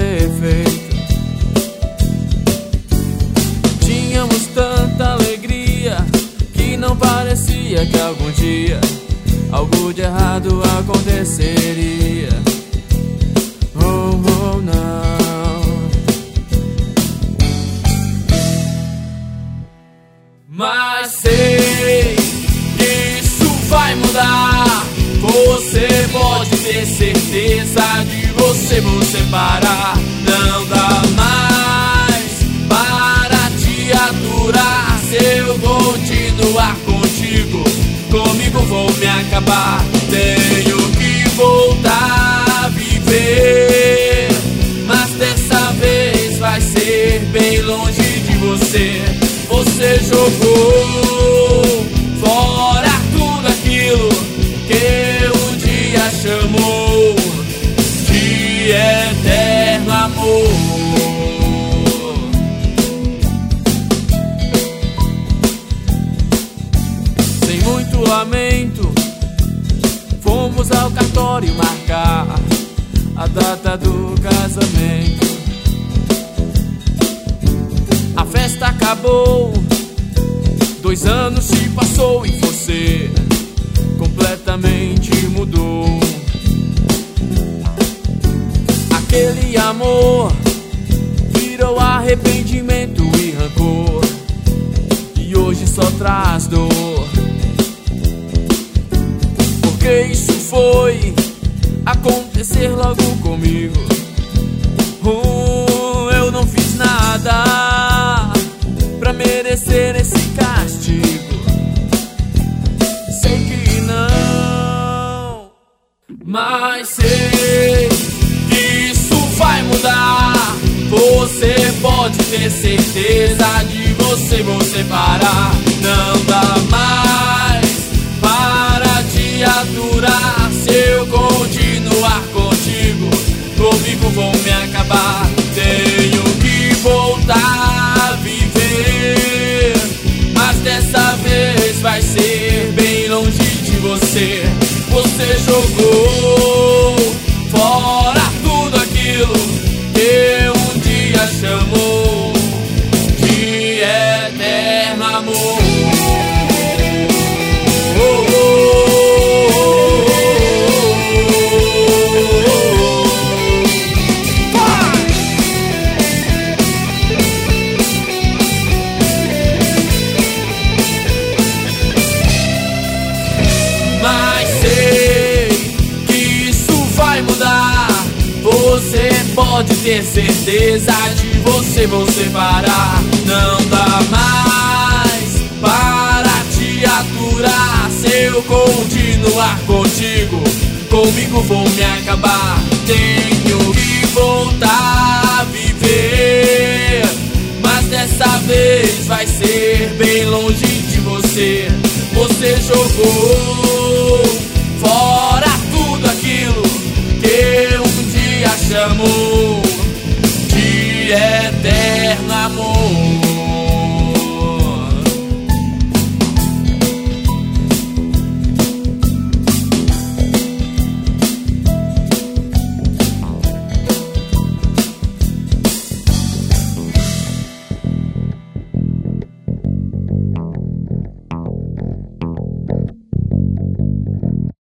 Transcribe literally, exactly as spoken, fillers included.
defeito. Tínhamos tanta alegria que não parecia que algum dia algo de errado aconteceria. Oh, oh, não. Mas sei que isso vai mudar. Você pode ter certeza de você você parar. Não dá mais para te aturar. Se eu continuar contigo, comigo vou me acabar. Tenho que voltar a viver, mas dessa vez vai ser bem longe de você. Você jogou fora tudo aquilo que um dia chamou de eterno amor. Sem muito lamento, fomos ao cartório marcar a data do casamento. A festa acabou, dois anos se passou e você completamente mudou. Aquele amor virou arrependimento e rancor, e hoje só traz dor. Porque isso foi acontecer logo comigo. Oh, eu não fiz nada pra merecer esse castigo. Sei que não, mas sei que isso vai mudar. Você pode ter certeza de você você parar. Não dá mais para te aturar. Se eu continuar contigo, comigo vou me acabar. Tenho que voltar a viver, mas dessa vez vai ser bem longe de você. Você jogou fora tudo aquilo que um dia chamou de eterno amor. Mas sei que isso vai mudar. Você pode ter certeza de você você parar. Não dá mais para te aturar. Se eu continuar contigo, comigo vou me acabar. Tenho que voltar a viver, mas dessa vez vai ser bem longe de você. Você jogou